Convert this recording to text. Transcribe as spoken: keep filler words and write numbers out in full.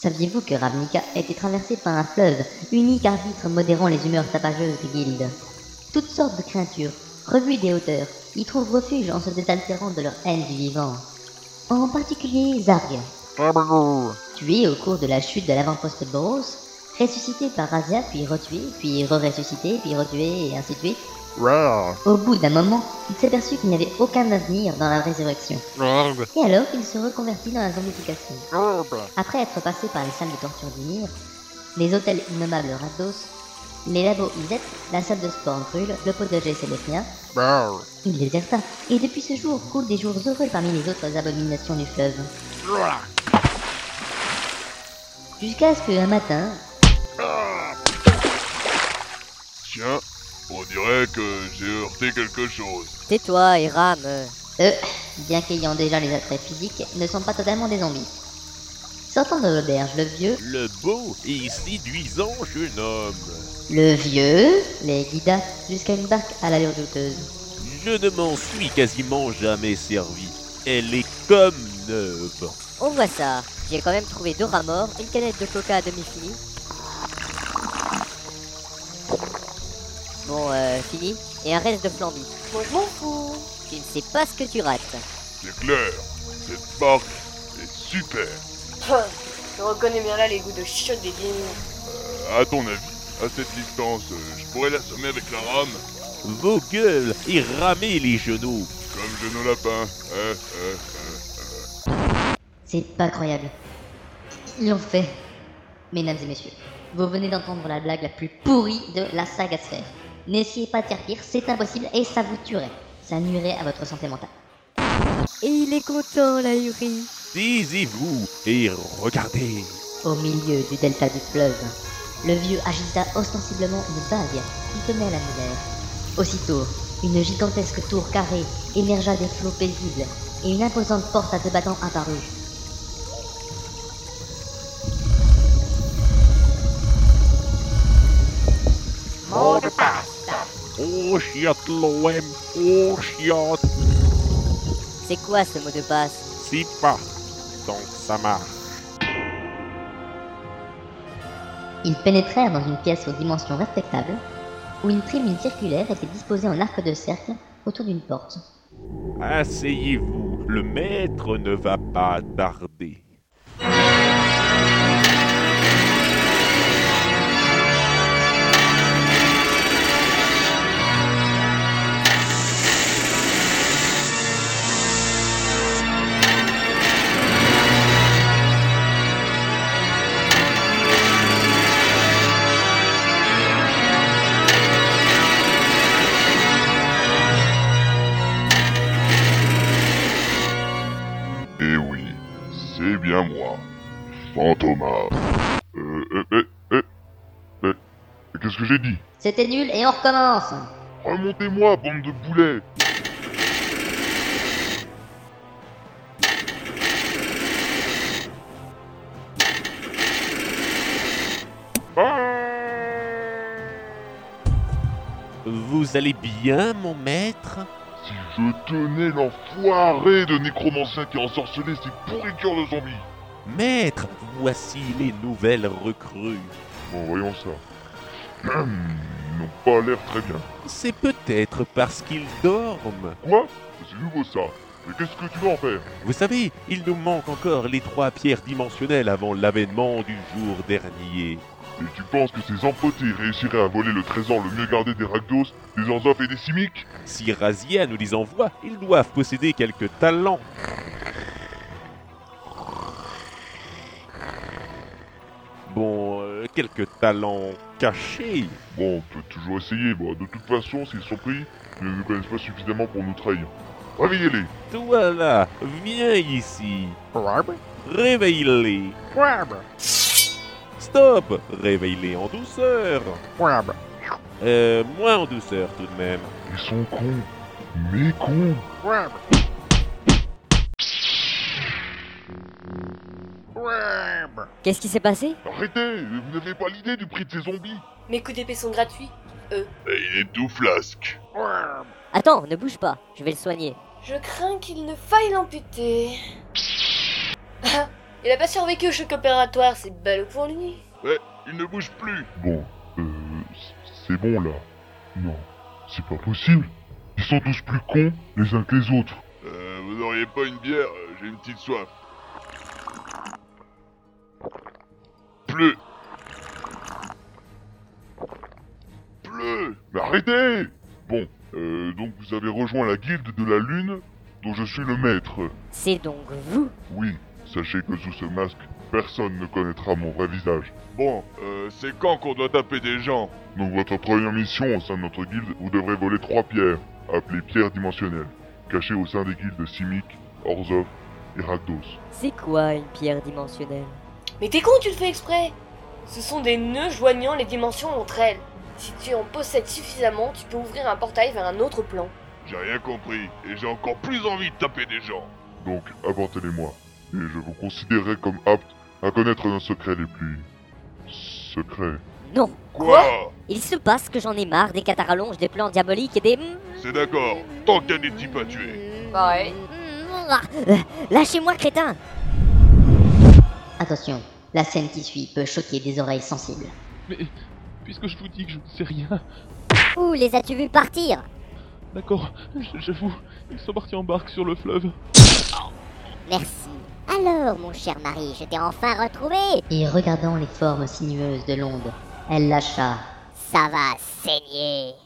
Saviez-vous que Ravnica était traversée par un fleuve, unique arbitre modérant les humeurs tapageuses des guildes? Toutes sortes de créatures, revues des hauteurs, y trouvent refuge en se désaltérant de leur haine du vivant. En particulier Zarg, tué au cours de la chute de l'avant-poste Boros, ressuscité par Razia, puis retué, puis re-ressuscité, puis retué, et ainsi de suite. Au bout d'un moment, il s'aperçut qu'il n'y avait aucun avenir dans la résurrection. Et alors, il se reconvertit dans la zombification. Après être passé par les salles de torture d'Ymir, les hôtels innommables Rakdos, les labos Izet, la salle de sport Grul, le potager Célestien, il déserta, et depuis ce jour coulent des jours heureux parmi les autres abominations du fleuve. Jusqu'à ce qu'un matin... Tiens, on dirait que j'ai heurté quelque chose. Tais-toi et rame. Eux, bien qu'ayant déjà les attraits physiques, ne sont pas totalement des zombies. Sortant de l'auberge, le vieux... Le beau et séduisant jeune homme. Le vieux les guida jusqu'à une barque à l'allure douteuse. Je ne m'en suis quasiment jamais servi. Elle est comme neuve. On voit ça. J'ai quand même trouvé deux rats morts, une canette de coca à demi finie. Bon, euh, fini. Et un reste de flambi. Moi je m'en fous. Tu ne sais pas ce que tu rates. C'est clair, cette barque est super. Je reconnais bien là les goûts de chiottes des dîmes. Euh, à ton avis, à cette distance, euh, je pourrais l'assommer avec la rame? Vos gueules et ramez les genoux. Comme genou lapin. Euh, euh, euh, euh. C'est pas croyable. Ils l'ont fait. Mesdames et messieurs, vous venez d'entendre la blague la plus pourrie de la saga Sphère. N'essayez pas de faire pire, c'est impossible et ça vous tuerait. Ça nuirait à votre santé mentale. Et il est content, la Yuri. Taisez-vous et regardez. Au milieu du delta du fleuve, le vieux agita ostensiblement une bague qui tenait à la misère. Aussitôt, une gigantesque tour carrée émergea des flots paisibles et une imposante porte à deux battants apparut. Mot de passe. Oh chiotte l'O M, oh chiotte. C'est quoi ce mot de passe? C'est pas. Donc ça marche. Ils pénétrèrent dans une pièce aux dimensions respectables, où une tribune circulaire était disposée en arc de cercle autour d'une porte. Asseyez-vous, le maître ne va pas tarder. Eh oui, c'est bien moi, Fantômas. Euh, euh, euh, euh, euh, qu'est-ce que j'ai dit? C'était nul et on recommence. Remontez-moi, bande de boulets. Vous allez bien, mon maître? Si je tenais l'enfoiré de nécromancien qui a ensorcelé ces pourritures de zombies. Maître, voici les nouvelles recrues. Bon, voyons ça. Ils n'ont pas l'air très bien. C'est peut-être parce qu'ils dorment. Quoi? C'est nouveau ça. Mais qu'est-ce que tu vas en faire? Vous savez, il nous manque encore les trois pierres dimensionnelles avant l'avènement du jour dernier. Et tu penses que ces empotés réussiraient à voler le trésor le mieux gardé des Rakdos, des Anzoph et des Simiques? Si Razia nous les envoie, ils doivent posséder quelques talents. Bon, euh, quelques talents cachés. Bon, on peut toujours essayer. Bon, de toute façon, s'ils sont pris, ils ne nous connaissent pas suffisamment pour nous trahir. Réveillez-les. Toi là, viens ici. Réveille-les. Stop! Réveille-les en douceur. Euh, moins en douceur tout de même. Ils sont cons. Mais cons. Qu'est-ce qui s'est passé? Arrêtez! Vous n'avez pas l'idée du prix de ces zombies? Mes coups d'épée sont gratuits. Eux. Et il est tout flasque. Attends, ne bouge pas, je vais le soigner. Je crains qu'il ne faille l'amputer. Il a pas survécu au choc opératoire, c'est ballot pour lui. Ouais, il ne bouge plus. Bon, euh, c'est bon là. Non, c'est pas possible. Ils sont tous plus cons les uns que les autres. Euh, vous n'auriez pas une bière? J'ai une petite soif. Pleu. Pleu. Mais arrêtez. Bon, euh, donc vous avez rejoint la guilde de la lune, dont je suis le maître. C'est donc vous? Oui, sachez que sous ce masque, personne ne connaîtra mon vrai visage. Bon, euh, c'est quand qu'on doit taper des gens? Donc votre première mission au sein de notre guilde, vous devrez voler trois pierres, appelées pierres dimensionnelles, cachées au sein des guildes Simic, Orzhov et Rakdos. C'est quoi une pierre dimensionnelle? Mais t'es con, tu le fais exprès. Ce sont des nœuds joignant les dimensions entre elles. Si tu en possèdes suffisamment, tu peux ouvrir un portail vers un autre plan. J'ai rien compris, et j'ai encore plus envie de taper des gens. Donc, apportez-les-moi, et je vous considérerai comme apte à connaître nos secrets les plus... secrets. Non. Quoi? Il se passe que j'en ai marre des catarallonges, des plans diaboliques et des... C'est d'accord, tant qu'il y a des types à tuer. Bah ouais. Euh, Lâchez-moi, crétin! Attention, la scène qui suit peut choquer des oreilles sensibles. Mais, puisque je vous dis que je ne sais rien... Où les as-tu vus partir? D'accord, j'avoue, ils sont partis en barque sur le fleuve. Merci. Alors, mon cher mari, je t'ai enfin retrouvé. Et regardant les formes sinueuses de l'onde, elle lâcha. Ça va saigner.